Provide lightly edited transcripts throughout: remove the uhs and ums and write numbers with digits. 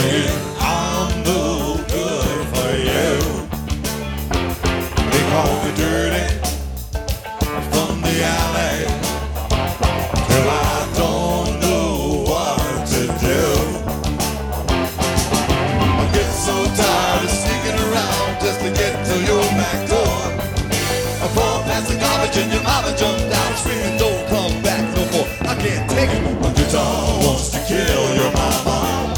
saying I'm no good for you. They call me dirty from the alley till I don't know what to do. I get so tired of sneaking around just to get to your back door. I fall past the garbage and your mama jumped out screaming, don't come back no more. I can't take it. My guitar wants to kill your mama.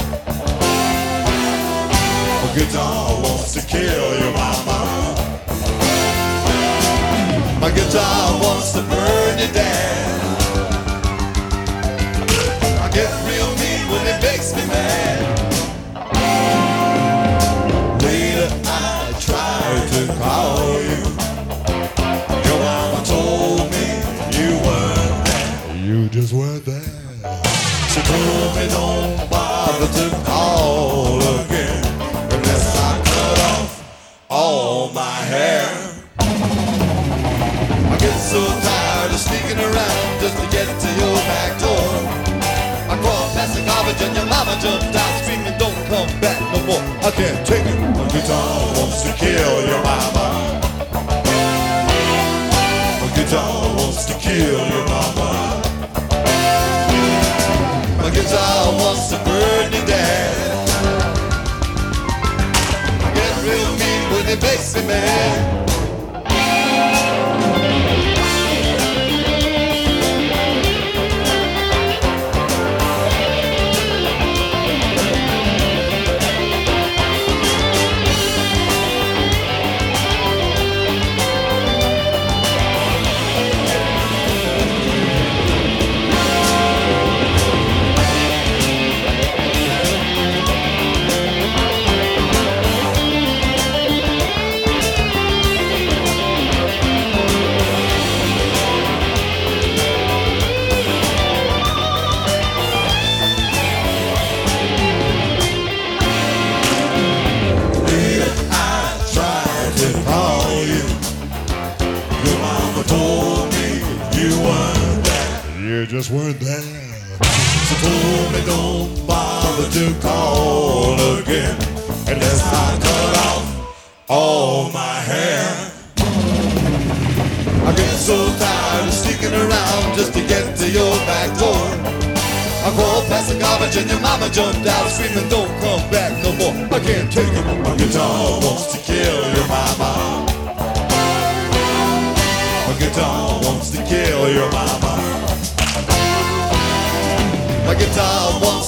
My guitar wants to kill your mama. My guitar wants to burn you down. I get real mean when it makes me mad. Later I tried to call you. Your mama told me you weren't there. You just weren't there. She told me don't bother to call again unless I cut off all my hair. I get so tired of sneaking around just to get to your back door. I crawl past the garbage and your mama jumped out screaming, don't come back no more. I can't take it. My guitar wants to kill your mama. My guitar wants to kill your mama. My guitar wants to burn you down. I get real mean when it makes me mad. You just weren't there. She told me don't bother to call again unless I cut off all my hair. I get so tired of sneaking around just to get to your back door. I crawl past the garbage and your mama jumped out screaming, don't come back no more. I can't take it. My guitar wants to kill your mama. My guitar wants to kill your mama. My guitar wants